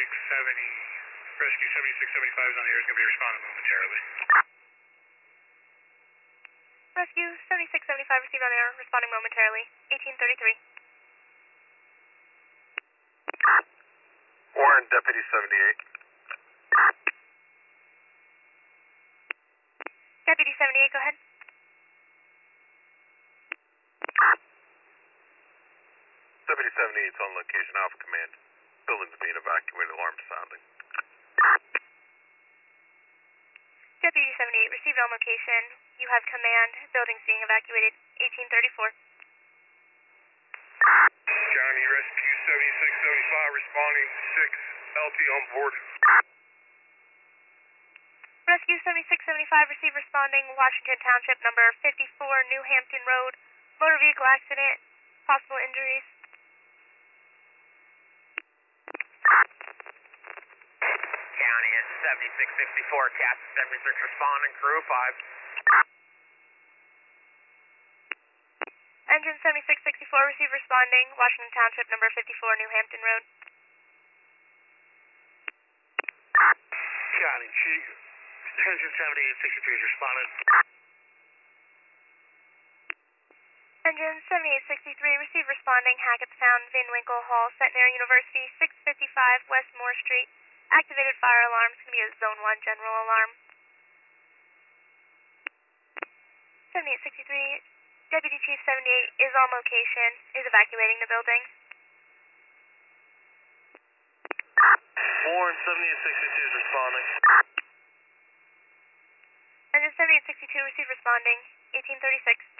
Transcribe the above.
Rescue 7675 is on the air, is going to be responding momentarily. Rescue 7675 received on air, responding momentarily. 1833. Warren, Deputy 78. Deputy 78, go ahead. Deputy 78 is on location, Alpha Command. Building's being evacuated, alarm sounding. Deputy 78 received on location. You have command. Building's being evacuated. 1834. County Rescue 7675 responding, 6 LT on board. Rescue 7675 received responding, Washington Township, number 54, New Hampton Road. Motor vehicle accident. Possible injuries. County is 7664, Captain 76 responding, crew 5. Engine 7664 received responding, Washington Township, number 54, New Hampton Road. County Chief, Engine 7863 is responding. Engine 7863 received responding, Hackettstown, Van Winkle Hall, Centenary University, 655 West Moore Street. Activated fire alarm. It's going to be a Zone 1 general alarm. 7863, Deputy Chief 78 is on location, is evacuating the building. Warren, 7862 is responding. Engine 7862 received responding, 1836.